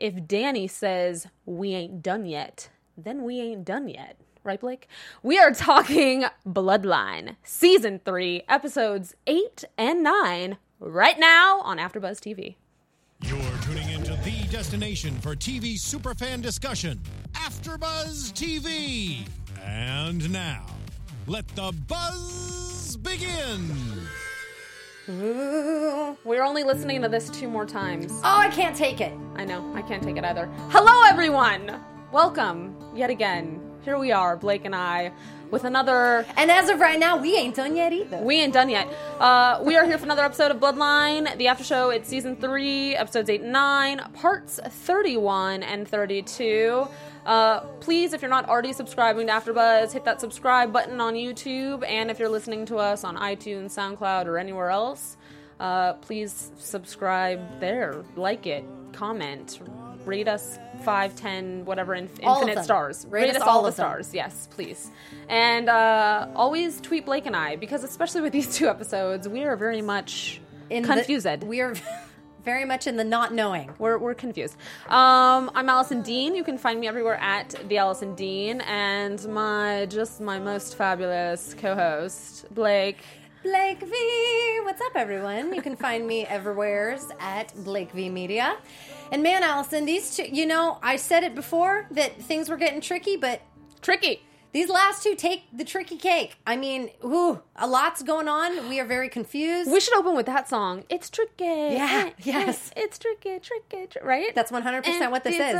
if Danny says we ain't done yet, then we ain't done yet. Right, Blake? We are talking Bloodline, Season 3, Episodes 8 and 9, right now on AfterBuzz TV. You're tuning into the destination for TV superfan discussion, AfterBuzz TV. And now, let the buzz begin. Ooh, we're only listening to this 2 more times. Oh, I can't take it. I know, I can't take it either. Hello, everyone! Welcome, yet again. Here we are, Blake and I, with another... And as of right now, we ain't done yet either. We ain't done yet. We are here for another episode of Bloodline, the after show. It's Season 3, Episodes 8 and 9, Parts 31 and 32. Please, if you're not already subscribing to AfterBuzz, hit that subscribe button on YouTube, and if you're listening to us on iTunes, SoundCloud, or anywhere else, please subscribe there, like it, comment, rate us 5, 10, whatever, infinite stars. Rate us all the stars. Yes, please. And always tweet Blake and I, because especially with these 2 episodes, we are very much confused. We are very much in the not knowing. We're confused. I'm Allison Dean. You can find me everywhere at the Allison Dean, and my most fabulous co-host, Blake V. What's up, everyone? You can find me everywhere at Blake V Media. And man, Allison, these 2, I said it before that things were getting tricky, but... Tricky! These last 2 take the tricky cake. I mean, a lot's going on. We are very confused. We should open with that song. It's tricky. Yeah, yes. It's tricky, right? That's 100% what this is.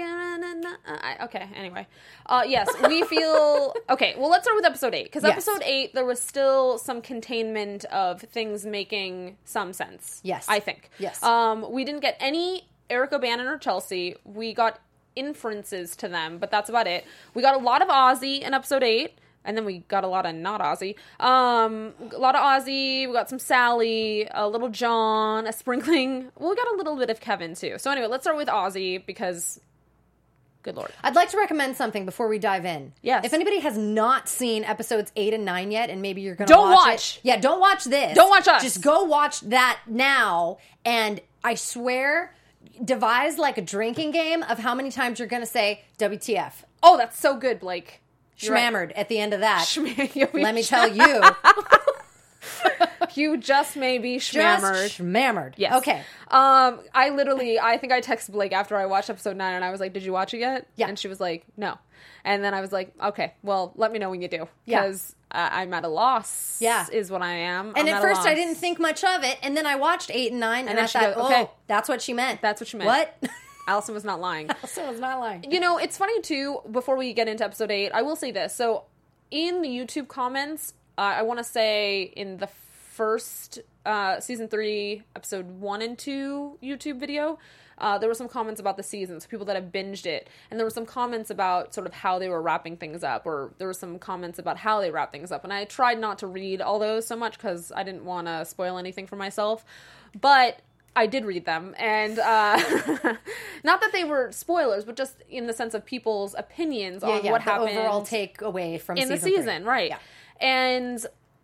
Okay, anyway. Yes, we feel... Okay, well, let's start with Episode 8. Because Episode 8, there was still some containment of things making some sense. Yes. I think. Yes. We didn't get any Eric O'Bannon or Chelsea. We got inferences to them, but that's about it. We got a lot of Ozzy in Episode 8, and then we got a lot of not Ozzy. A lot of Ozzy, we got some Sally, a little John, a sprinkling. We got a little bit of Kevin, too. So anyway, let's start with Ozzy, because... Good Lord. I'd like to recommend something before we dive in. Yes. If anybody has not seen Episodes 8 and 9 yet, and maybe you're going to watch it. Yeah, don't watch this. Don't watch us. Just go watch that now, and I swear... devise like a drinking game of how many times you're going to say WTF. Oh, that's so good, Blake. Schmammered at the end of that. Let me tell you. You just may be schmammered. Just schmammered. Yes. Okay. I think I texted Blake after I watched Episode 9 and I was like, did you watch it yet? Yeah. And she was like, no. And then I was like, okay, well, let me know when you do. Yeah. Because I'm at a loss. Yeah. Is what I am. And at first I didn't think much of it. And then I watched 8 and 9 and I thought, okay, that's what she meant. That's what she meant. What? Allison was not lying. Allison was not lying. It's funny too, before we get into Episode 8, I will say this. So in the YouTube comments, I want to say in the first Season 3, Episode 1 and 2 YouTube video, there were some comments about the seasons, people that have binged it, and there were some comments about sort of how they were wrapping things up, or there were some comments about how they wrap things up, and I tried not to read all those so much because I didn't want to spoil anything for myself, but I did read them, and not that they were spoilers, but just in the sense of people's opinions on what happened. Overall takeaway from in the season, 3. right? Yeah. And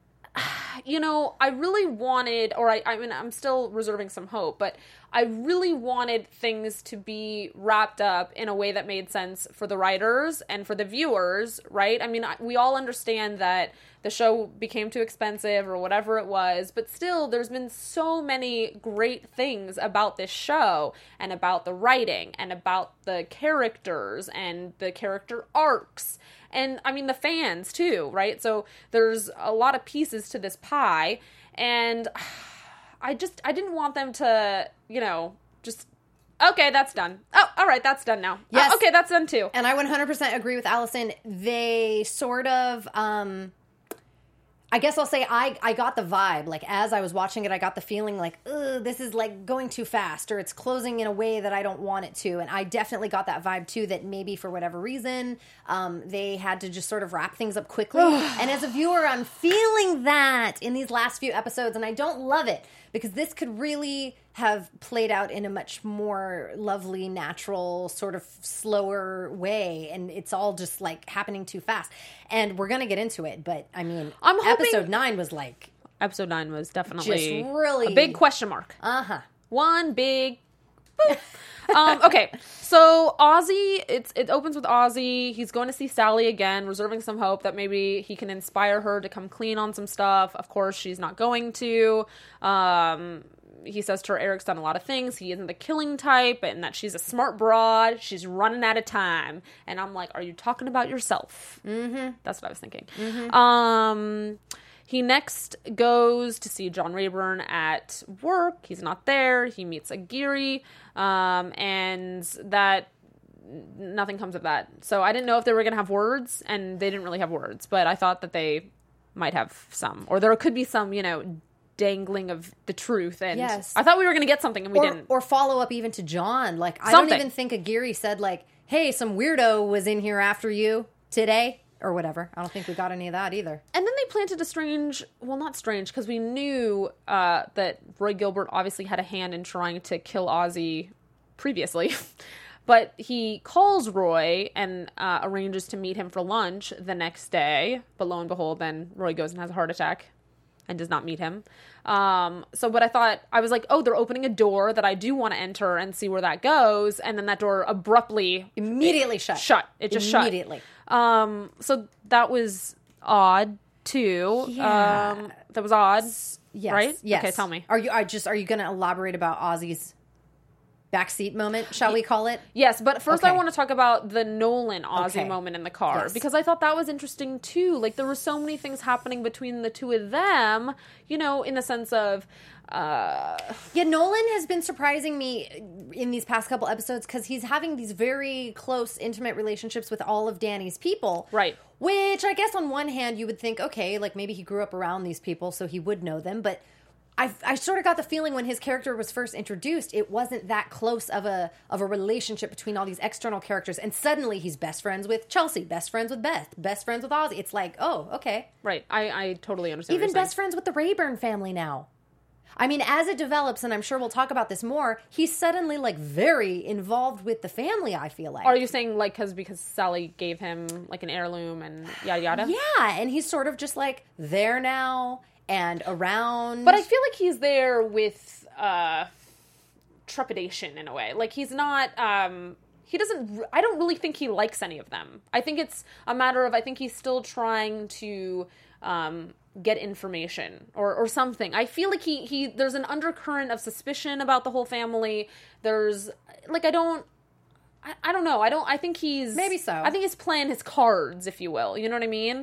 I really wanted, or I mean, I'm still reserving some hope, but I really wanted things to be wrapped up in a way that made sense for the writers and for the viewers, right? I mean, we all understand that the show became too expensive or whatever it was, but still, there's been so many great things about this show and about the writing and about the characters and the character arcs. And, I mean, the fans, too, right? So there's a lot of pieces to this pie, and I didn't want them to, just, okay, that's done. Oh, all right, that's done now. Yes. Okay, that's done, too. And I 100% agree with Allison. They sort of, I guess I'll say I got the vibe, like, as I was watching it, I got the feeling like, ugh, this is, like, going too fast, or it's closing in a way that I don't want it to, and I definitely got that vibe, too, that maybe for whatever reason, they had to just sort of wrap things up quickly, and as a viewer, I'm feeling that in these last few episodes, and I don't love it, because this could really have played out in a much more lovely, natural, sort of slower way, and it's all just like happening too fast. And we're gonna get into it, but I mean, I'm hoping episode 9 was like episode 9 was definitely just really a big question mark. Uh-huh. One big Okay, so Ozzy, it opens with Ozzy. He's going to see Sally again, reserving some hope that maybe he can inspire her to come clean on some stuff. Of course, she's not going to. He says to her, Eric's done a lot of things. He isn't the killing type, and that she's a smart broad. She's running out of time. And I'm like, are you talking about yourself? Mm-hmm. That's what I was thinking. Mm-hmm. He next goes to see John Rayburn at work. He's not there. He meets Aguirre, and that nothing comes of that. So I didn't know if they were going to have words, and they didn't really have words. But I thought that they might have some, or there could be some, dangling of the truth. And yes. I thought we were going to get something, and we didn't. Or follow up even to John. Like, I don't even think Aguirre said, like, hey, some weirdo was in here after you today. Or whatever. I don't think we got any of that either. And then they planted a strange, well, not strange, because we knew that Roy Gilbert obviously had a hand in trying to kill Ozzy previously. But he calls Roy and arranges to meet him for lunch the next day. But lo and behold, then Roy goes and has a heart attack and does not meet him. But I was like, oh, they're opening a door that I do want to enter and see where that goes. And then that door abruptly... Immediately shut. It just shut. Immediately. So that was odd too. Yeah. That was odd. Yes. Right? Yes. Okay, tell me. Are you going to elaborate about Ozzy's backseat moment, shall we call it? Yes, but first Okay. I want to talk about the Nolan Ozzy Okay. moment in the car, Yes. because I thought that was interesting too. Like, there were so many things happening between the two of them, in the sense of... Yeah, Nolan has been surprising me in these past couple episodes because he's having these very close, intimate relationships with all of Danny's people. Right. Which I guess on one hand you would think, okay, like maybe he grew up around these people so he would know them, but I sort of got the feeling when his character was first introduced, it wasn't that close of a relationship between all these external characters, and suddenly he's best friends with Chelsea, best friends with Beth, best friends with Ozzy. It's like, oh, okay. Right. I totally understand Even what you're best friends with the Rayburn family now. I mean, as it develops, and I'm sure we'll talk about this more, he's suddenly, like, very involved with the family, I feel like. Are you saying, like, because Sally gave him, like, an heirloom and yada yada? Yeah, and he's sort of just, like, there now and around. But I feel like he's there with trepidation in a way. Like, he's not... he doesn't... I don't really think he likes any of them. I think it's a matter of... I think he's still trying to... get information or something. I feel like he there's an undercurrent of suspicion about the whole family. There's like I don't know. I think he's maybe so. I think he's playing his cards, if you will. You know what I mean?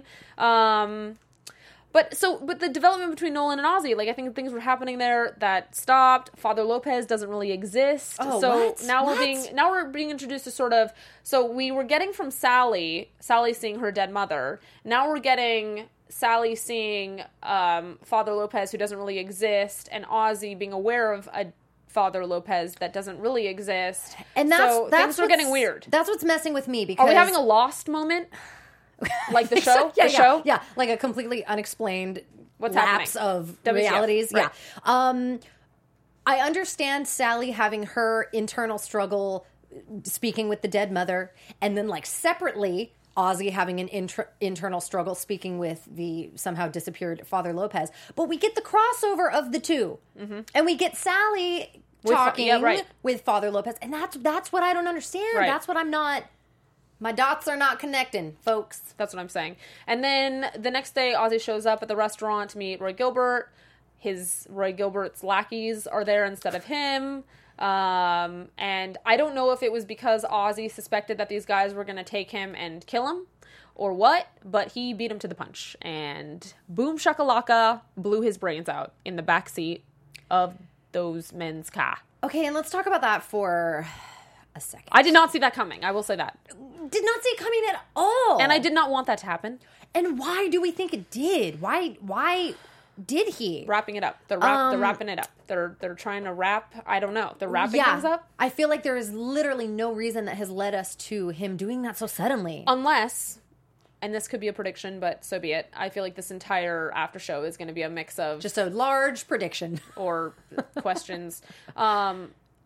But the development between Nolan and Ozzy, like I think things were happening there that stopped. Father Lopez doesn't really exist. Oh, so what? now What? we're being introduced to sort of we were getting from Sally seeing her dead mother. Now we're getting Sally seeing Father Lopez, who doesn't really exist, and Ozzy being aware of a Father Lopez that doesn't really exist. And that's things are getting weird. That's what's messing with me because Are we having a Lost moment? Like the show? Yeah, like a completely unexplained What's lapse happening? of WTF, realities. right. Yeah. I understand Sally having her internal struggle speaking with the dead mother, and then like separately Ozzy having an internal struggle speaking with the somehow disappeared Father Lopez. But we get the crossover of the two. Mm-hmm. And we get Sally talking with Father Lopez. And that's what I don't understand. Right. That's what I'm not... My dots are not connecting, folks. That's what I'm saying. And then the next day, Ozzy shows up at the restaurant to meet Roy Gilbert. Roy Gilbert's lackeys are there instead of him. And I don't know if it was because Ozzy suspected that these guys were going to take him and kill him or what, but he beat him to the punch. And boom shakalaka, blew his brains out in the backseat of those men's car. Okay, and let's talk about that for a second. I did not see that coming. I will say that. Did not see it coming at all. And I did not want that to happen. And why do we think it did? Why did he? Wrapping it up. They're wrapping it up. They're trying to wrap. I don't know. They're wrapping things up. I feel like there is literally no reason that has led us to him doing that so suddenly. Unless, and this could be a prediction, but so be it. I feel like this entire after show is going to be a mix of Just a large prediction. or questions.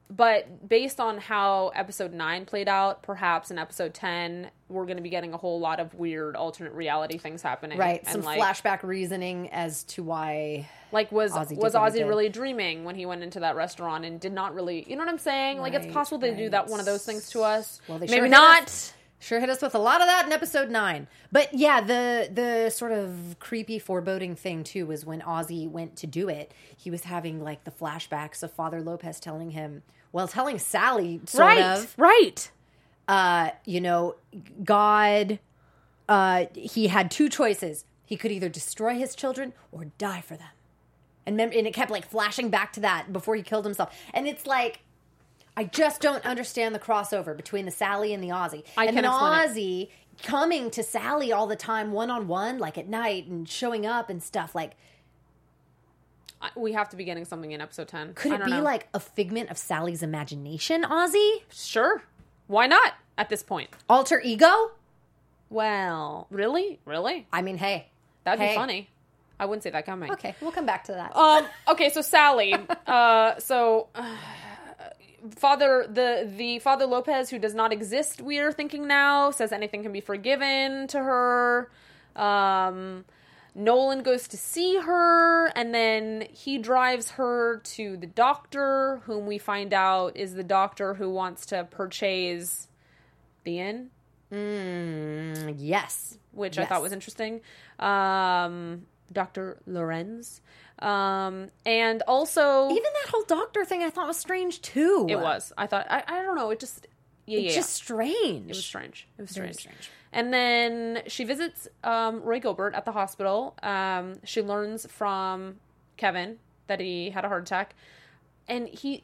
But based on how episode 9 played out, perhaps in episode 10, we're going to be getting a whole lot of weird alternate reality things happening. Right. And Some flashback reasoning as to why. Like, was Ozzy did what he Ozzy did. really dreaming when he went into that restaurant and did not really, you know what I'm saying? Like, it's possible they do that one of those things to us. Well, they Maybe sure not. Sure hit us with a lot of that in episode 9. But yeah, the sort of creepy foreboding thing too was when Ozzy went to do it, he was having like the flashbacks of Father Lopez telling Sally sort of. Right. You know, God, he had 2 choices. He could either destroy his children or die for them. And it kept like flashing back to that before he killed himself. And it's like, I just don't understand the crossover between the Sally and the Ozzy. And then Ozzy coming to Sally all the time, one-on-one, like at night and showing up and stuff. Like, We have to be getting something in episode 10. could it be like a figment of Sally's imagination, Ozzy? Sure. Why not at this point? Alter ego? Well, really? I mean, hey. That'd be funny. I wouldn't see that coming. Okay, we'll come back to that. Okay, so Sally. The Father Lopez, who does not exist, we are thinking now, says anything can be forgiven to her. Nolan goes to see her, and then he drives her to the doctor, whom we find out is the doctor who wants to purchase the inn. Yes. Which I thought was interesting. Dr. Lorenz. And also... Even that whole doctor thing I thought was strange, too. It was. I thought... I don't know. It just... It's just strange. It was strange. Very strange. And then she visits Roy Gilbert at the hospital. She learns from Kevin that he had a heart attack. And he...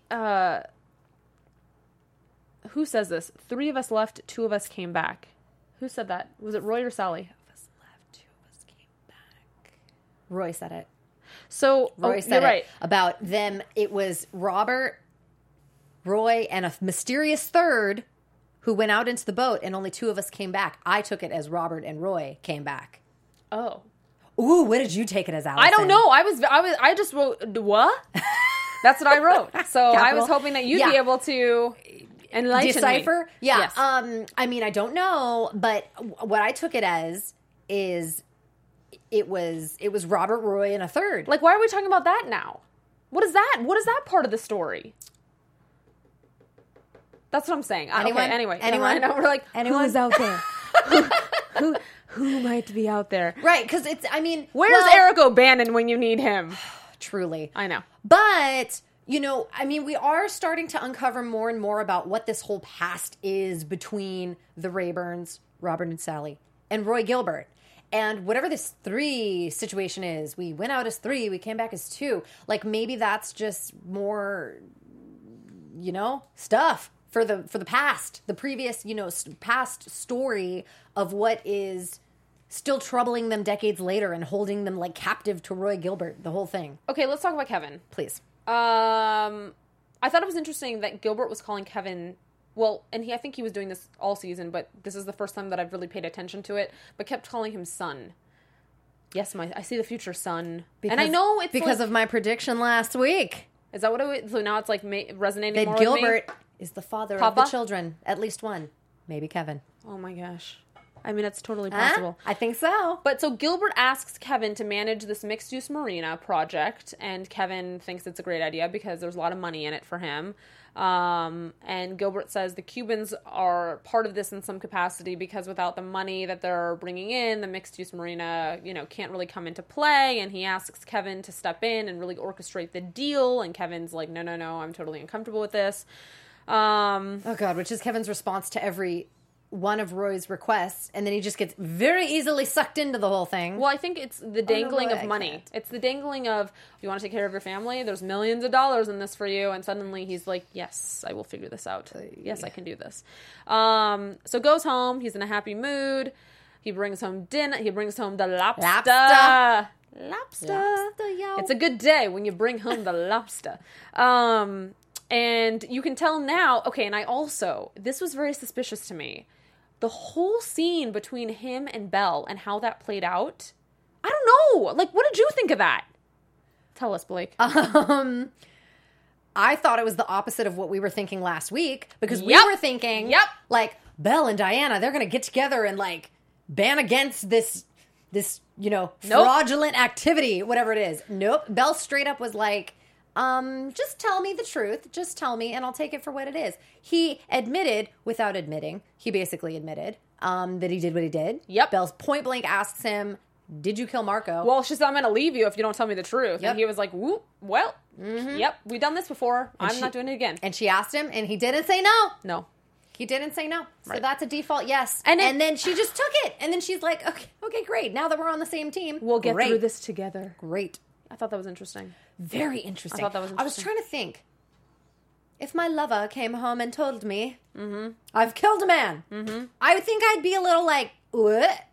who says this? 3 of us left, 2 of us came back. Who said that? Was it Roy or Sally? 2 of us left, 2 of us came back. Roy said it. So, Roy said you're it right. about them. It was Robert, Roy, and a mysterious third who went out into the boat, and only 2 of us came back. I took it as Robert and Roy came back. Oh. Ooh, what did you take it as, Allison? I don't know. I just wrote, what? That's what I wrote. So I was hoping that you'd be able to enlighten decipher? me. Yeah. Yes. I mean, I don't know, but what I took it as is it was Robert, Roy, and a third. Like, why are we talking about that now? What is that? What is that part of the story? That's what I'm saying. Anyone? Okay, anyway. Anyone? I know. We're like, Anyone? who's out there? who might be out there? Right, because it's, I mean... Where's Eric O'Bannon when you need him? Truly. I know. But, you know, I mean, we are starting to uncover more and more about what this whole past is between the Rayburns, Robert and Sally, and Roy Gilbert. And whatever this 3 situation is, we went out as 3, we came back as 2. Like, maybe that's just more, you know, stuff for the past, the previous, you know, past story of what is still troubling them decades later and holding them like captive to Roy Gilbert, the whole thing. Okay, let's talk about Kevin. Please. I thought it was interesting that Gilbert was calling Kevin, well, and I think he was doing this all season, but this is the first time that I've really paid attention to it, but kept calling him son. Yes, I see the future, son. And I know it's because of my prediction last week. Is that what it was? So now it's like resonating more That with me? Gilbert is the father Papa? of the children. At least one. Maybe Kevin. Oh my gosh. I mean, it's totally possible. I think so. But so Gilbert asks Kevin to manage this mixed-use marina project, and Kevin thinks it's a great idea because there's a lot of money in it for him. And Gilbert says the Cubans are part of this in some capacity because without the money that they're bringing in, the mixed-use marina, you know, can't really come into play. And he asks Kevin to step in and really orchestrate the deal. And Kevin's like, no, I'm totally uncomfortable with this. Oh God, which is Kevin's response to every one of Roy's requests, and then he just gets very easily sucked into the whole thing. Well, I think it's the dangling Roy, of I money. can't. It's the dangling of, you want to take care of your family? There's millions of dollars in this for you. And suddenly he's like, yes, I will figure this out. Yes, I can do this. So goes home. He's in a happy mood. He brings home dinner. He brings home the lobster. Lobster, yo. It's a good day when you bring home the lobster. And you can tell now, okay, and I also, this was very suspicious to me. The whole scene between him and Belle and how that played out, I don't know. Like, what did you think of that? Tell us, Blake. I thought it was the opposite of what we were thinking last week, because we Yep. were thinking, Yep. like, Belle and Diana, they're going to get together and, like, ban against this, fraudulent activity, whatever it is. Nope. Belle straight up was like, just tell me the truth. Just tell me, and I'll take it for what it is. He admitted, without admitting, he basically admitted that he did what he did. Yep. Belle point blank asks him, did you kill Marco? Well, she said, I'm going to leave you if you don't tell me the truth. Yep. And he was like, whoop, well, yep, we've done this before. I'm not doing it again. And she asked him, and he didn't say no. No. He didn't say no. So Right. that's a default yes. And And, it- then she just took it. And then she's like, okay, great. Now that we're on the same team, We'll get great. through this together. Great. I thought that was interesting. Very interesting. I thought that was I was interesting. trying to think. If my lover came home and told me, I've killed a man, I would think I'd be a little like, what?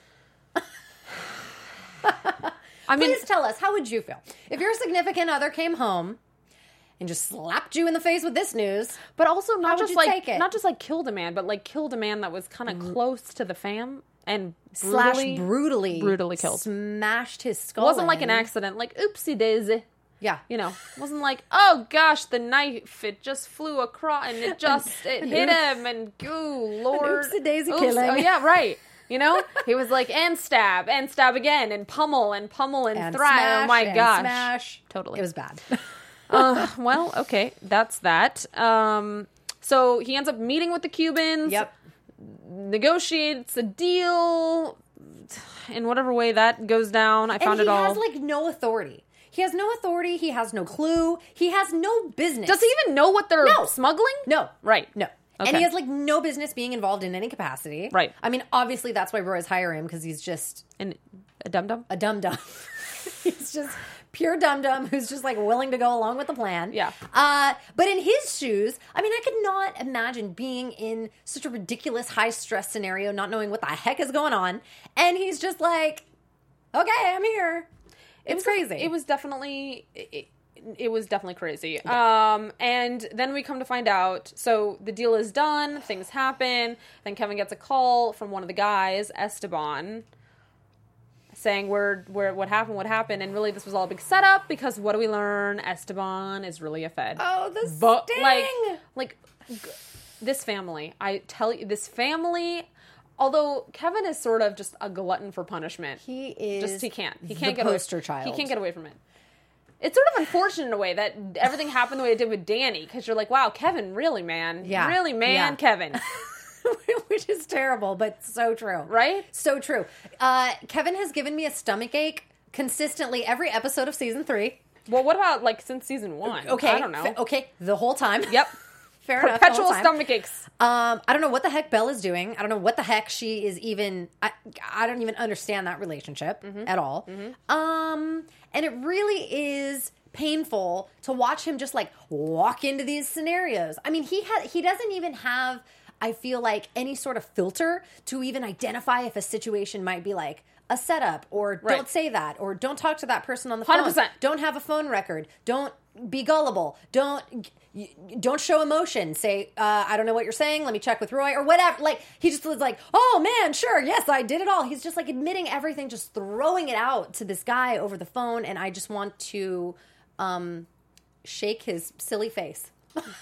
I mean, Please tell us, how would you feel? If your significant other came home and just slapped you in the face with this news, but also How not would just you like take it? not just like killed a man, but like killed a man that was kind of close to the fam and slash brutally brutally killed. smashed his skull. It wasn't like in. an accident, like oopsie daisy. Yeah. You know, it wasn't like, oh gosh, the knife, it just flew across and it hit him and, ooh, Lord. oopsie-daisy Oops. killing. Oh, yeah, right. You know, he was like, and stab again, and pummel and thrive. And Oh smash, my and gosh. smash. Totally. It was bad. Well, okay, that's that. So he ends up meeting with the Cubans. Yep. Negotiates a deal in whatever way that goes down. I found And it he all. has like no authority. He has no authority. He has no clue. He has no business. Does he even know what they're No. smuggling? No. Right. No. Okay. And he has like no business being involved in any capacity. Right. I mean, obviously that's why Roy's hire him, because he's just And a dum-dum? a dum-dum. He's just pure dum-dum who's just like willing to go along with the plan. Yeah. But in his shoes, I mean, I could not imagine being in such a ridiculous high-stress scenario, not knowing what the heck is going on. And he's just like, okay, I'm here. It's crazy. It was definitely... It was definitely crazy. And then we come to find out, so the deal is done, things happen, then Kevin gets a call from one of the guys, Esteban, saying what happened, and really this was all a big setup, because what do we learn? Esteban is really a Fed. Oh, the But sting! This family, I tell you, this family, although Kevin is sort of just a glutton for punishment. He is He can't the get poster away. child. He can't get away from it. It's sort of unfortunate in a way that everything happened the way it did with Danny, because you're like, wow, Kevin, really, man. Yeah. Really, man, Yeah. Kevin. Which is terrible, but so true. Right? So true. Kevin has given me a stomach ache consistently every episode of season 3. Well, what about, like, since season 1? Okay. I don't know. Okay, the whole time. Yep. Fair enough. the Perpetual whole time. stomach aches. I don't know what the heck Belle is doing. I don't know what the heck she is even. I don't even understand that relationship at all. And it really is painful to watch him just like walk into these scenarios. I mean, he doesn't even have, I feel like, any sort of filter to even identify if a situation might be like a setup, or Right. don't say that, or don't talk to that person on the phone. 100%. Don't have a phone record. Don't be gullible. Don't show emotion. Say, I don't know what you're saying. Let me check with Roy, or whatever. Like, he just was like, oh man, sure, yes, I did it all. He's just like admitting everything, just throwing it out to this guy over the phone, and I just want to shake his silly face.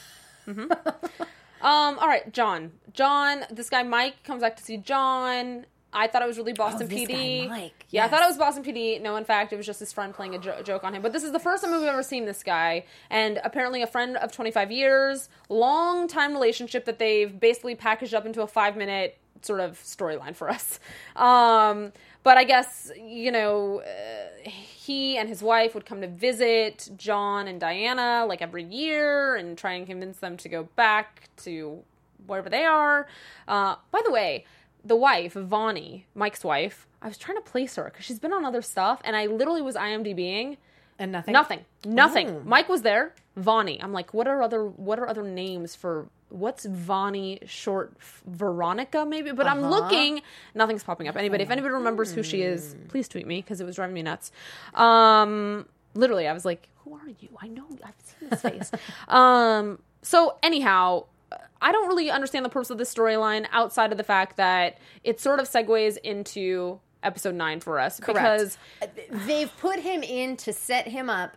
All right, John, this guy Mike comes back to see John. I thought it was really Boston this PD. guy, Mike, Yeah, I yes. thought it was Boston PD. No, in fact, it was just his friend playing a joke on him. But this is the first time we've ever seen this guy, and apparently a friend of 25 years, long time relationship that they've basically packaged up into a 5-minute sort of storyline for us. But I guess, you know, he and his wife would come to visit John and Diana like every year and try and convince them to go back to wherever they are. By the way, the wife, Vani, Mike's wife, I was trying to place her because she's been on other stuff, and I literally was IMDbing. And nothing? Nothing. Oh. Mike was there. Vani. I'm like, what are other names for, what's Vani short? Veronica, maybe? But I'm looking. Nothing's popping up. If anybody remembers who she is, please tweet me, because it was driving me nuts. Literally, I was like, who are you? I know. I've seen this face. So anyhow, I don't really understand the purpose of this storyline outside of the fact that it sort of segues into episode 9 for us. Correct. Because They've put him in to set him up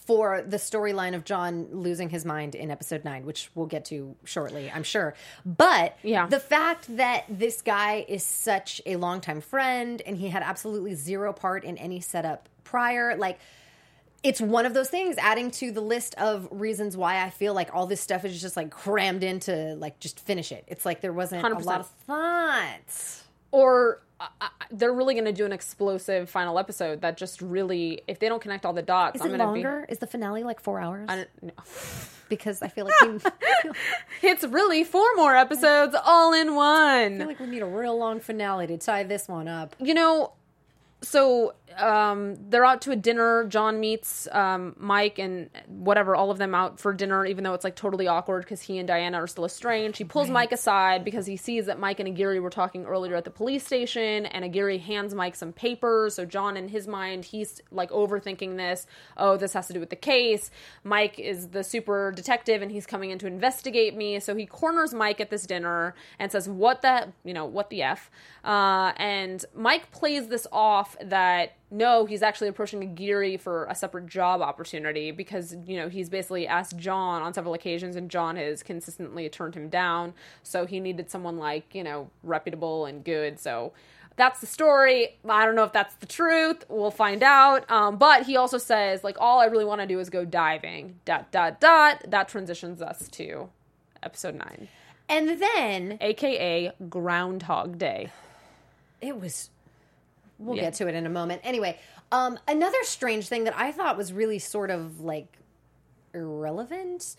for the storyline of John losing his mind in episode 9, which we'll get to shortly, I'm sure. But the fact that this guy is such a longtime friend and he had absolutely zero part in any setup prior, like, it's one of those things adding to the list of reasons why I feel like all this stuff is just like crammed into like just finish it. It's like there wasn't 100%. a lot of thoughts. Or they're really going to do an explosive final episode that just really, if they don't connect all the dots, Is it longer? Is the finale like 4 hours? I don't know. Because I feel like It's really 4 more episodes all in one. I feel like we need a real long finale to tie this one up. You know, so they're out to a dinner. John meets Mike and whatever, all of them out for dinner, even though it's like totally awkward because he and Diana are still estranged. He pulls Mike aside because he sees that Mike and Aguirre were talking earlier at the police station, and Aguirre hands Mike some papers. So John, in his mind, he's like overthinking this. Oh, this has to do with the case. Mike is the super detective and he's coming in to investigate me. So he corners Mike at this dinner and says, what the F? And Mike plays this off that no, he's actually approaching Aguirre for a separate job opportunity because, you know, he's basically asked John on several occasions and John has consistently turned him down. So he needed someone like, you know, reputable and good. So that's the story. I don't know if that's the truth. We'll find out. But he also says, like, all I really want to do is go diving. ... That transitions us to episode 9. And then... AKA Groundhog Day. It was... We'll get to it in a moment. Anyway, another strange thing that I thought was really sort of, like, irrelevant.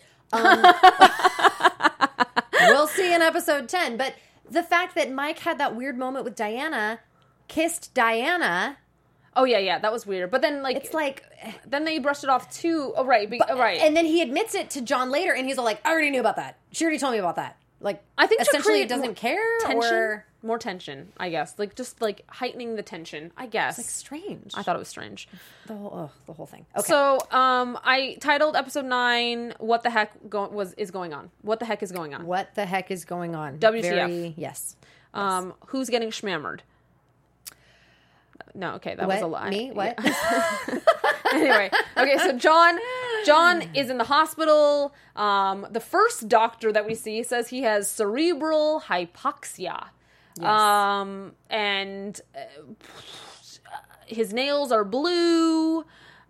We'll see in episode 10. But the fact that Mike had that weird moment with Diana, kissed Diana... Oh, yeah, that was weird. But then, like... It's like... Then they brushed it off, too. Oh, right. Right. And then he admits it to John later, and he's all like, I already knew about that. She already told me about that. Like, I think essentially it doesn't care, tension, or... More tension, I guess. Like, just, like, heightening the tension, I guess. It's, like, strange. I thought it was strange. The whole thing. Okay. So, I titled episode 9, What the Heck is Going On? What the Heck is going on? What the heck is going on? WTF. Yes. Who's getting schmammered? No, okay, that was a lie. Me? What? Yeah. Anyway, okay, so John is in the hospital. The first doctor that we see says he has cerebral hypoxia. Yes. And his nails are blue.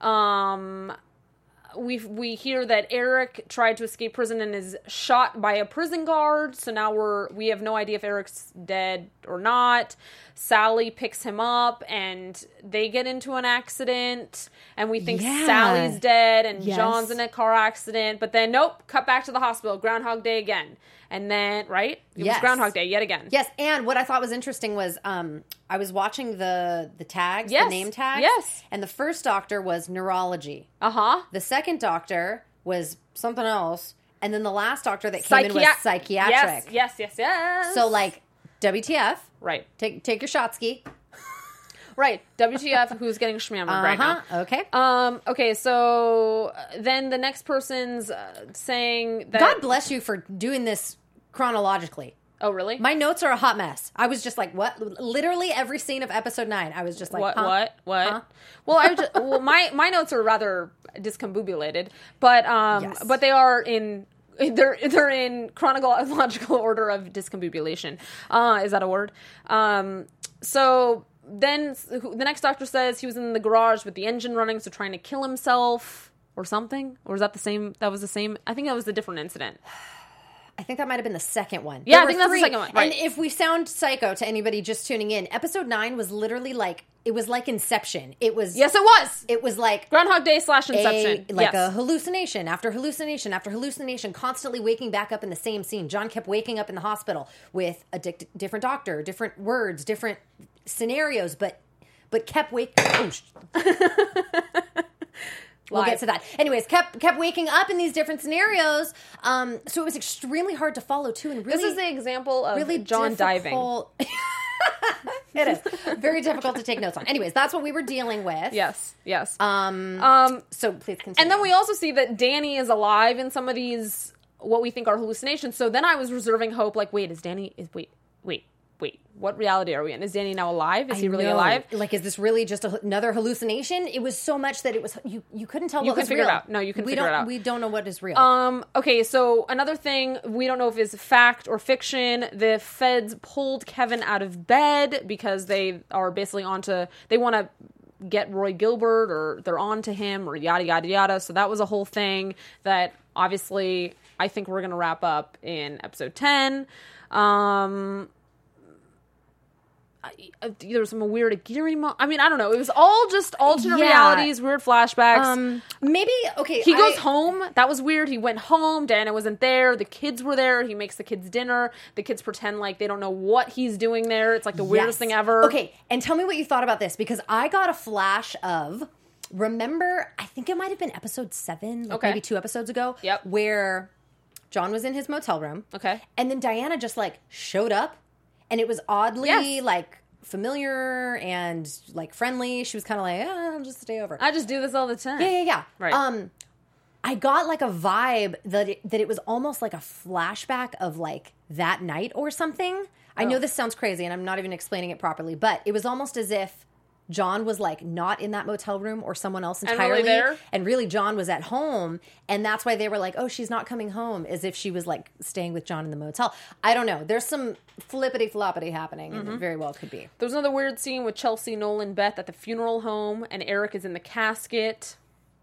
We hear that Eric tried to escape prison and is shot by a prison guard. So now we have no idea if Eric's dead or not. Sally picks him up and they get into an accident and we think Sally's dead and John's in a car accident. But then, nope, cut back to the hospital. Groundhog Day again. And then, right? It was Groundhog Day yet again. Yes, and what I thought was interesting was I was watching the tags, the name tags. Yes. And the first doctor was neurology. Uh-huh. The second doctor was something else. And then the last doctor that came in was psychiatric. Yes. So, like, WTF. Right. Take your shot ski. Right. WTF, who's getting schmammered right now. Okay. Okay, so then the next person's saying that... God bless you for doing this chronologically. Oh, really? My notes are a hot mess. I was just like, what? Literally every scene of episode 9, I was just like, what? Huh? Well, my notes are rather discombobulated, but but they are in... They're in chronological order of discombobulation. Is that a word? So then the next doctor says he was in the garage with the engine running, so trying to kill himself or something. Or is that the same? That was the same. I think that was a different incident. I think that might have been the second one. Yeah, I think that's the second one. Right. And if we sound psycho to anybody just tuning in, episode 9 was literally like, it was like Inception. It was. Yes, it was. It was like Groundhog Day / Inception. A hallucination after hallucination after hallucination, constantly waking back up in the same scene. John kept waking up in the hospital with a different doctor, different words, different scenarios, but kept waking. We'll get to that. Anyways, kept waking up in these different scenarios. So it was extremely hard to follow too. And really, this is the example of really John diving. It is very difficult to take notes on. Anyways, that's what we were dealing with. Yes. So please continue. And then we also see that Danny is alive in some of these what we think are hallucinations. So then I was reserving hope. Like, wait, is Danny? Wait. wait, what reality are we in? Is Danny now alive? Is he really know. alive? Like, is this really just another hallucination? It was so much that it was you couldn't tell You what was couldn't figure real. it out. No, you couldn't figure it out. We don't know what is real. Okay, so another thing, we don't know if it's fact or fiction. The feds pulled Kevin out of bed because they are basically they want to get Roy Gilbert, or they're on to him, or yada, yada, yada. So that was a whole thing that obviously I think we're going to wrap up in episode 10. There was some weird Aguirre I mean, I don't know. It was all just alternate realities, weird flashbacks. Maybe, okay. He goes home. That was weird. He went home. Diana wasn't there. The kids were there. He makes the kids dinner. The kids pretend like they don't know what he's doing there. It's like the weirdest thing ever. Okay, and tell me what you thought about this, because I got a flash of, remember, I think it might have been episode 7, like maybe 2 episodes ago, where John was in his motel room. Okay. And then Diana just, like, showed up, and it was oddly, like, familiar and, like, friendly. She was kind of like, I'll just stay over. I just do this all the time. Yeah. Right. I got, like, a vibe that it was almost like a flashback of, like, that night or something. I know this sounds crazy, and I'm not even explaining it properly, but it was almost as if John was, like, not in that motel room, or someone else entirely. And really there? And really John was at home, and that's why they were like, oh, she's not coming home, as if she was, like, staying with John in the motel. I don't know. There's some flippity-floppity happening, and it very well could be. There's another weird scene with Chelsea, Nolan, Beth at the funeral home, and Eric is in the casket.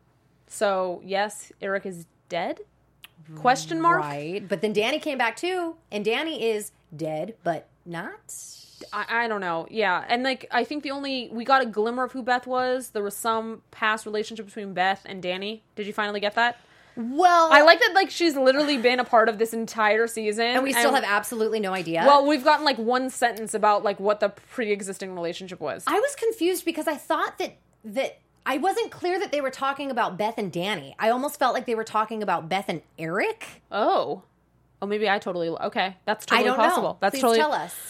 So, yes, Eric is dead? Question mark? Right. But then Danny came back, too, and Danny is dead, but not... I don't know. Yeah. And, like, I think we got a glimmer of who Beth was. There was some past relationship between Beth and Danny. Did you finally get that? Well, I like that, like, she's literally been a part of this entire season. And we still have absolutely no idea. Well, we've gotten, like, one sentence about, like, what the pre-existing relationship was. I was confused because I thought that I wasn't clear that they were talking about Beth and Danny. I almost felt like they were talking about Beth and Eric. Oh, maybe I totally... Okay, that's totally I don't possible. know. That's Please totally... tell us.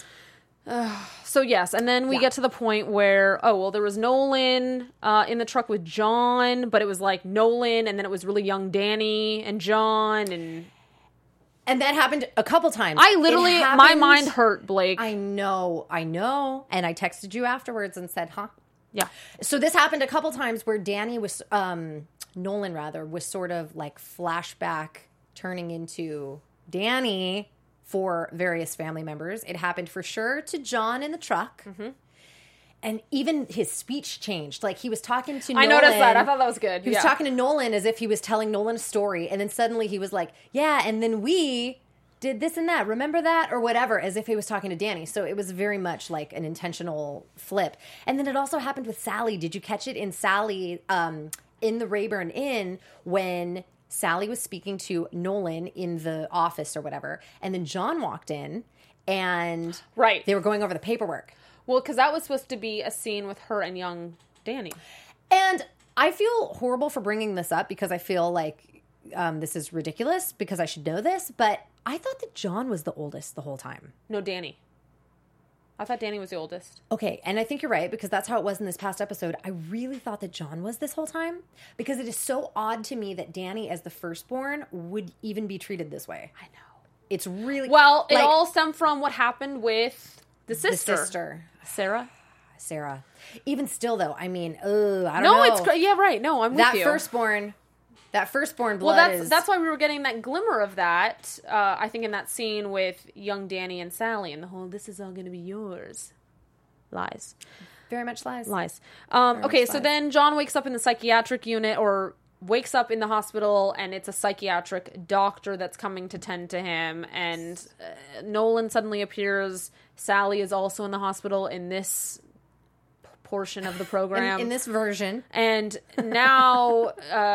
So yes, and then we get to the point where, there was Nolan in the truck with John, but it was like Nolan, and then it was really young Danny and John, and that happened a couple times. I literally, my mind hurt, Blake. I know, and I texted you afterwards and said, huh? Yeah. So this happened a couple times where Danny was, Nolan rather, was sort of like flashback turning into Danny for various family members. It happened for sure to John in the truck. Mm-hmm. And even his speech changed. Like, he was talking to Nolan. I noticed that. I thought that was good. He was talking to Nolan as if he was telling Nolan a story. And then suddenly he was like, yeah, and then we did this and that. Remember that? Or whatever, as if he was talking to Danny. So it was very much like an intentional flip. And then it also happened with Sally. Did you catch it in Sally, in the Rayburn Inn, when Sally was speaking to Nolan in the office or whatever, and then John walked in, and they were going over the paperwork. Well, because that was supposed to be a scene with her and young Danny. And I feel horrible for bringing this up, because I feel like this is ridiculous, because I should know this, but I thought that John was the oldest the whole time. No, Danny. I thought Danny was the oldest. Okay, and I think you're right, because that's how it was in this past episode. I really thought that John was this whole time, because it is so odd to me that Danny, as the firstborn, would even be treated this way. I know. It's really... Well, it all stemmed from what happened with the sister. Sarah. Even still, though, I mean, I don't know. No, it's... Yeah, right. No, I'm with you. That firstborn blood is... That's why we were getting that glimmer of that, I think, in that scene with young Danny and Sally, and the whole, this is all going to be yours. Lies. Very much lies. Okay, so then John wakes up in the psychiatric unit, or wakes up in the hospital, and it's a psychiatric doctor that's coming to tend to him, and Nolan suddenly appears. Sally is also in the hospital in this portion of the program. In this version. And now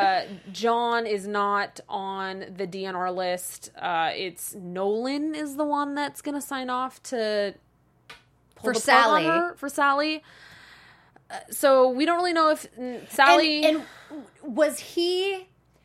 John is not on the DNR list. It's Nolan is the one that's going to sign off to pull the plug on her for Sally. So we don't really know if Sally... And was he...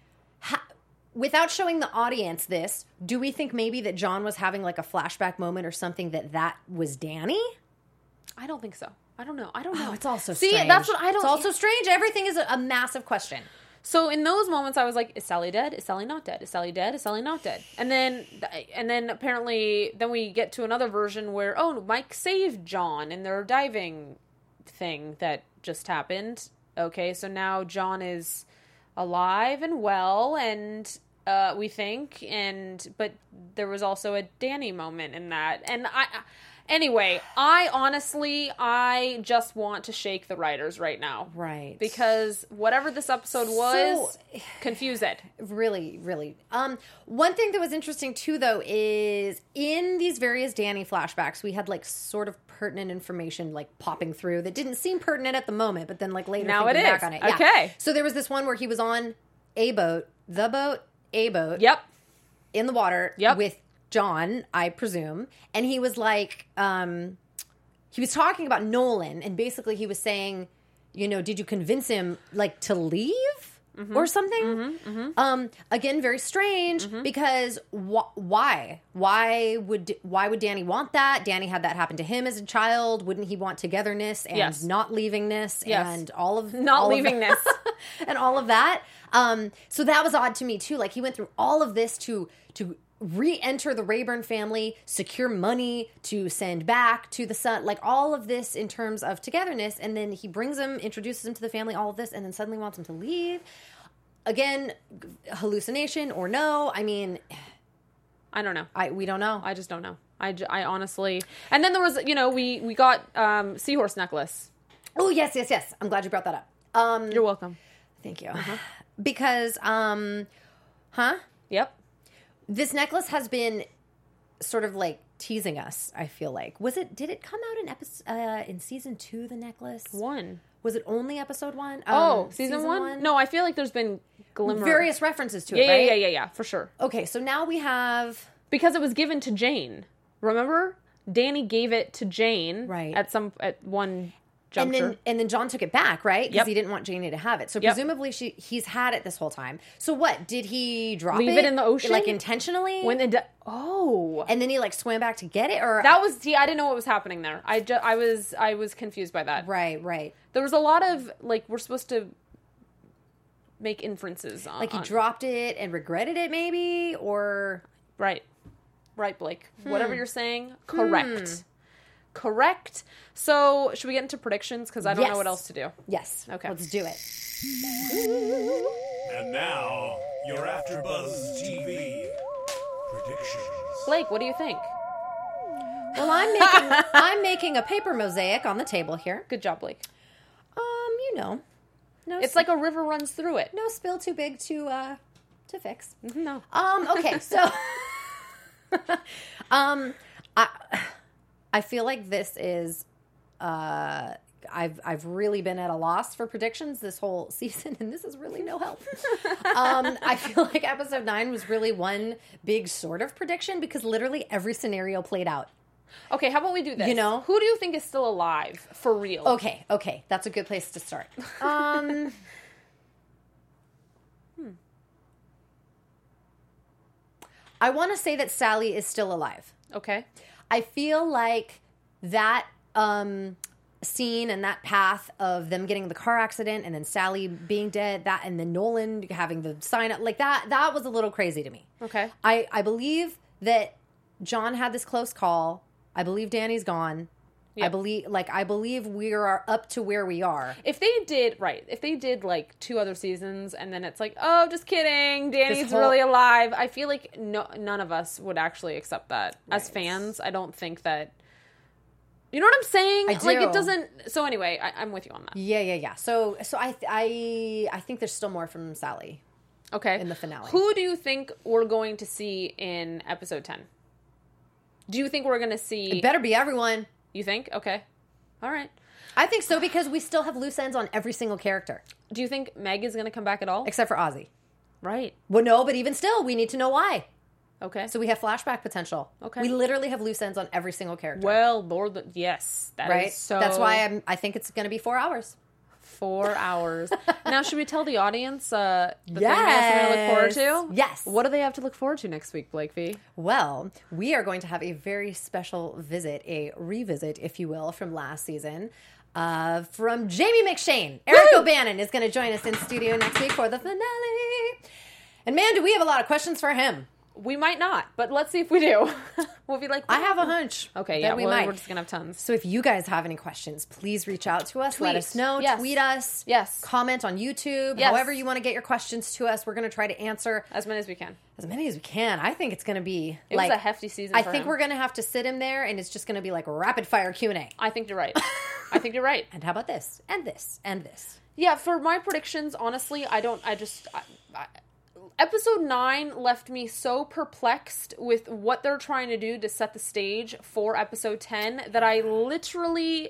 without showing the audience this, do we think maybe that John was having like a flashback moment or something that was Danny? I don't think so. I don't know. Oh, it's also strange. See, that's what I don't... It's also strange. Everything is a massive question. So in those moments, I was like, is Sally dead? Is Sally not dead? Is Sally dead? Is Sally not dead? And then apparently, then we get to another version where, oh, Mike saved John in their diving thing that just happened. Okay, so now John is alive and well, and we think, but there was also a Danny moment in that. And anyway, I just want to shake the writers right now. Right. Because whatever this episode was, confused. Really, really. One thing that was interesting too, though, is in these various Danny flashbacks, we had like sort of pertinent information like popping through that didn't seem pertinent at the moment, but then like later now thinking it is. back on it. Yeah. Okay. So there was this one where he was on a boat, Yep. in the water Yep. with John, I presume, and he was like, he was talking about Nolan, and basically he was saying, you know, did you convince him like to leave or something? Again, very strange because why would Danny want that? Danny had that happen to him as a child. Wouldn't he want togetherness and not leavingness and all of leavingness and all of that? So that was odd to me too. Like he went through all of this to re-enter the Rayburn family, secure money to send back to the son, like all of this in terms of togetherness, and then he brings him, introduces him to the family, all of this, and then suddenly wants him to leave. Again, hallucination or no? I mean, I don't know. We don't know. I just don't know. I honestly. And then there was, you know, we got seahorse necklace. Oh yes. I'm glad you brought that up. You're welcome. Thank you. Because, Yep. This necklace has been sort of like teasing us, I feel like. Did it come out in season 2, the necklace? 1. Was it only episode 1? Season 1? No, I feel like there's been various references to it, right? Yeah, for sure. Okay, so now we have... Because it was given to Jane. Remember? Danny gave it to Jane at one juncture. And then John took it back, right? Because he didn't want Janie to have it. So presumably he's had it this whole time. So what? Did he leave it in the ocean? Like intentionally? And then he like swam back to get it? Or that was... I didn't know what was happening there. I was confused by that. Right. There was a lot of, like, we're supposed to make inferences on... Like he dropped it and regretted it maybe? Or... Right, Blake. Whatever you're saying, correct. So, should we get into predictions? Because I don't know what else to do. Yes. Okay. Let's do it. And now, your AfterBuzz TV predictions. Blake, what do you think? Well, I'm making a paper mosaic on the table here. Good job, Blake. You know, It's like a river runs through it. No spill too big to fix. No. Okay, so I feel like this is I've really been at a loss for predictions this whole season, and this is really no help. I feel like episode 9 was really one big sort of prediction because literally every scenario played out. Okay, how about we do this? You know? Who do you think is still alive for real? Okay. That's a good place to start. I want to say that Sally is still alive. Okay. I feel like that scene and that path of them getting in the car accident and then Sally being dead, that and then Nolan having the sign up, like that was a little crazy to me. Okay. I believe that John had this close call. I believe Danny's gone. Yep. I believe we are up to where we are. If they did like 2 other seasons and then it's like, oh, just kidding, Danny's really alive, I feel like none of us would actually accept that. Right. As fans, I don't think that, you know what I'm saying? I do. Like it doesn't, so anyway, I'm with you on that. Yeah. So I think there's still more from Sally. Okay. In the finale. Who do you think we're going to see in episode 10? Do you think we're going to see... It better be everyone. You think? Okay. All right. I think so because we still have loose ends on every single character. Do you think Meg is going to come back at all? Except for Ozzy. Right. Well, no, but even still, we need to know why. Okay. So we have flashback potential. Okay. We literally have loose ends on every single character. Well, Lord, yes. That is so... That's why I think it's going to be 4 hours. 4 hours. Now, should we tell the audience the thing they have to look forward to? Yes. What do they have to look forward to next week, Blake V? Well, we are going to have a very special visit, a revisit, if you will, from last season. from Jamie McShane. Eric O'Bannon is going to join us in studio next week for the finale. And man, do we have a lot of questions for him. We might not, but let's see if we do. We'll be like, I have a hunch. Okay, that yeah, we might. we're just going to have tons. So if you guys have any questions, please reach out to us. Let Tweet. us know. Yes. Tweet us. Yes. Comment on YouTube. Yes. However you want to get your questions to us, we're going to try to answer As many as we can. as many as we can. I think it's going to be It was a hefty season I for think him. we're going to have to sit him there, and it's just going to be like rapid fire Q&A. I think you're right. I think you're right. And how about this? And this. And this. Yeah, for my predictions, honestly, Episode 9 left me so perplexed with what they're trying to do to set the stage for Episode 10 that I literally...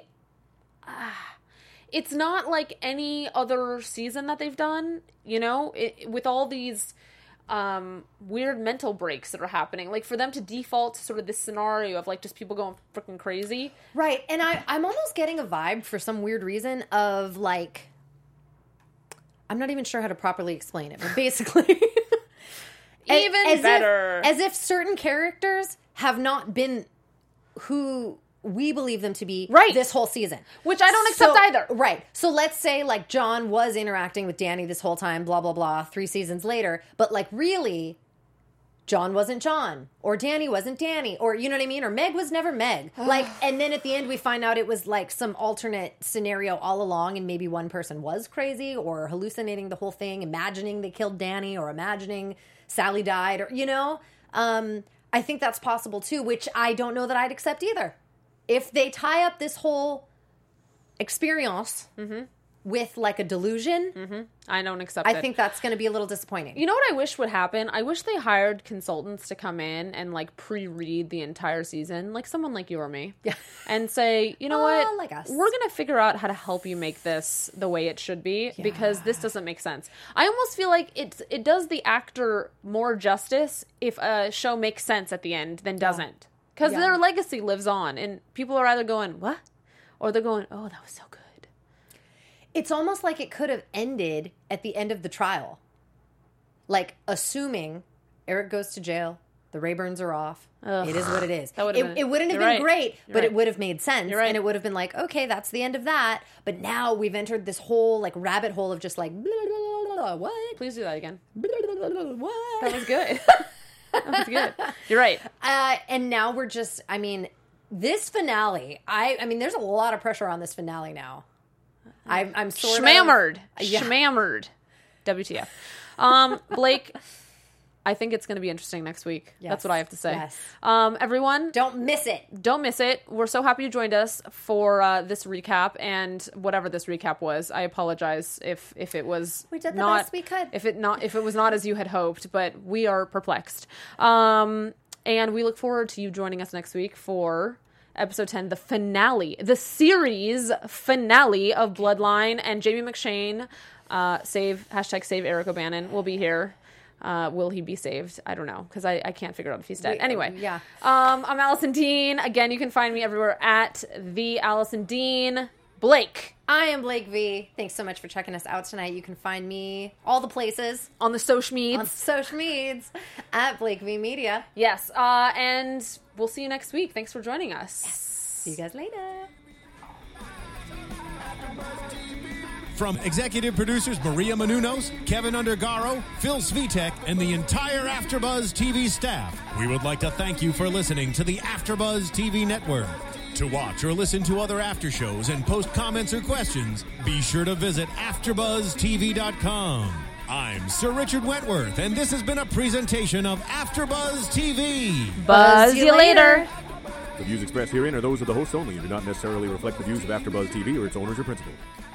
it's not like any other season that they've done, you know? With all these weird mental breaks that are happening. Like, for them to default to sort of this scenario of, like, just people going freaking crazy. Right. And I'm almost getting a vibe for some weird reason of, like... I'm not even sure how to properly explain it, but basically... Even better. As if certain characters have not been who we believe them to be this whole season. Which I don't accept either. Right. So let's say, like, John was interacting with Danny this whole time, blah, blah, blah, 3 seasons later. But, like, really, John wasn't John. Or Danny wasn't Danny. Or, you know what I mean? Or Meg was never Meg. Like, and then at the end we find out it was, like, some alternate scenario all along, and maybe one person was crazy or hallucinating the whole thing, imagining they killed Danny or imagining Sally died, or, you know, I think that's possible too, which I don't know that I'd accept either. If they tie up this whole experience with like a delusion, I don't accept it. I think that's going to be a little disappointing. You know what I wish would happen? I wish they hired consultants to come in and like pre-read the entire season, like someone like you or me, and say, you know what, like us. We're going to figure out how to help you make this the way it should be because this doesn't make sense. I almost feel like it does the actor more justice if a show makes sense at the end than doesn't, because their legacy lives on, and people are either going what, or they're going, oh, that was so good. It's almost like it could have ended at the end of the trial. Like, assuming Eric goes to jail, the Rayburns are off. Ugh. It is what it is. That would have been, it wouldn't have you're been right. great, You're but right. it would have made sense. You're right. And it would have been like, okay, that's the end of that. But now we've entered this whole, like, rabbit hole of just like, blah, blah, blah, blah, what? Please do that again. Blah, blah, blah, blah, what? That was good. That was good. You're right. And now we're just, I mean, this finale, I mean, there's a lot of pressure on this finale now. I'm sort Schmammered. of... Yeah. Schmammered. WTF. Blake, I think it's going to be interesting next week. Yes. That's what I have to say. Yes. Everyone, Don't miss it. don't miss it. We're so happy you joined us for this recap, and whatever this recap was. I apologize if it was We did the not, best we could. If it was not as you had hoped, but we are perplexed. And we look forward to you joining us next week for Episode 10, the finale, the series finale of Bloodline, and Jamie McShane, save Eric O'Bannon, will be here. Will he be saved? I don't know, because I can't figure out if he's dead. Anyway, yeah. I'm Allison Dean. Again, you can find me everywhere at the Allison Dean. Blake. I am Blake V. Thanks so much for checking us out tonight. You can find me all the places On the social medias. on social medias at Blake V Media. Yes, and we'll see you next week. Thanks for joining us. See you guys later. From executive producers Maria Menounos, Kevin Undergaro, Phil Svitek, and the entire AfterBuzz TV staff, we would like to thank you for listening to the AfterBuzz TV network. To watch or listen to other after shows and post comments or questions, be sure to visit AfterBuzzTV.com. I'm Sir Richard Wentworth, and this has been a presentation of AfterBuzz TV. Buzz you later. The views expressed herein are those of the hosts only and do not necessarily reflect the views of AfterBuzz TV or its owners or principals.